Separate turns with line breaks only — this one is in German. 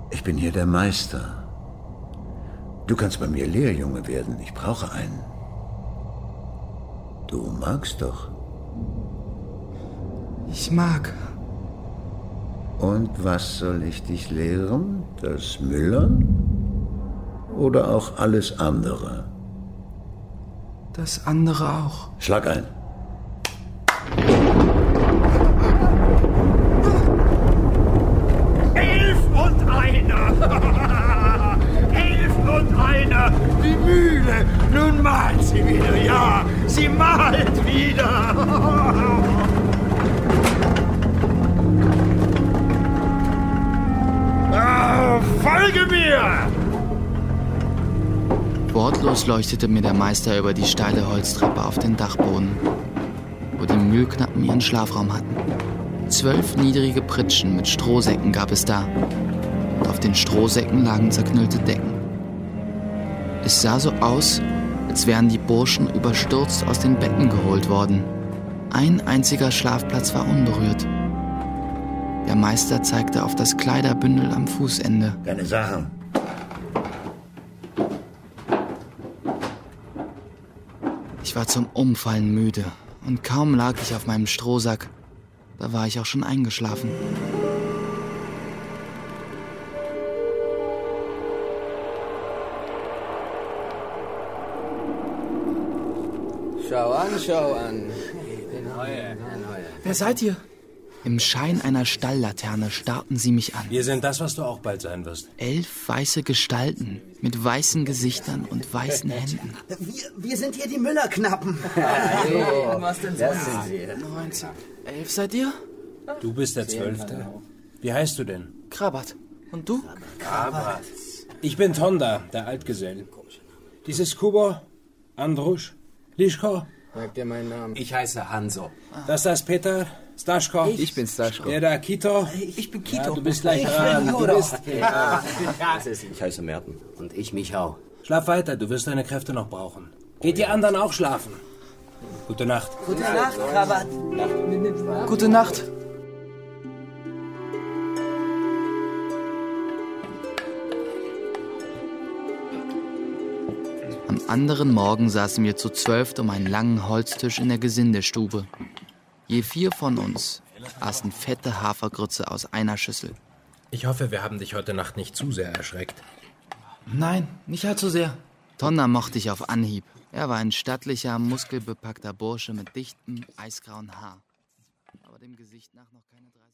Ich bin hier der Meister. Du kannst bei mir Lehrjunge werden. Ich brauche einen. Du magst doch.
Ich mag.
Und was soll ich dich lehren? Das Müllern? Oder auch alles andere?
Das andere auch.
Schlag ein.
Und einer! 11 und einer! Die Mühle! Nun malt sie wieder, ja! Sie malt wieder! Folge mir!
Wortlos leuchtete mir der Meister über die steile Holztreppe auf den Dachboden, wo die Mühlknappen ihren Schlafraum hatten. 12 niedrige Pritschen mit Strohsäcken gab es da. Und auf den Strohsäcken lagen zerknüllte Decken. Es sah so aus, als wären die Burschen überstürzt aus den Betten geholt worden. Ein einziger Schlafplatz war unberührt. Der Meister zeigte auf das Kleiderbündel am Fußende.
Deine Sachen.
Ich war zum Umfallen müde und kaum lag ich auf meinem Strohsack, da war ich auch schon eingeschlafen.
Schau an.
Wer seid ihr? Im Schein einer Stalllaterne starrten sie mich an.
Wir sind das, was du auch bald sein wirst.
11 weiße Gestalten mit weißen Gesichtern und weißen Händen.
Wir sind hier die Müllerknappen.
Was denn das sind wir?
19. 11 seid ihr?
Du bist der 12. Wie heißt du denn?
Krabat. Und du?
Krabat. Ich bin Tonda, der Altgesell. Dies ist Kubo, Andrusch, Lischko.
Sag dir meinen Namen. Ich heiße Hanso.
Das ist Peter, Staschko.
Ich bin Staschko.
Der da Kito.
Ich bin Kito.
Ja, du bist gleich dran. Du bist...
Ich heiße Merten. Und ich Michau.
Schlaf weiter, du wirst deine Kräfte noch brauchen. Geht die anderen auch schlafen. Gute Nacht.
Gute Nacht, Krabat.
Gute Nacht. Am anderen Morgen saßen wir zu 12 um einen langen Holztisch in der Gesindestube. Je 4 von uns aßen fette Hafergrütze aus einer Schüssel.
Ich hoffe, wir haben dich heute Nacht nicht zu sehr erschreckt.
Nein, nicht allzu sehr. Tonna mochte ich auf Anhieb. Er war ein stattlicher, muskelbepackter Bursche mit dichtem, eisgrauen Haar. Aber dem Gesicht nach noch keine 3.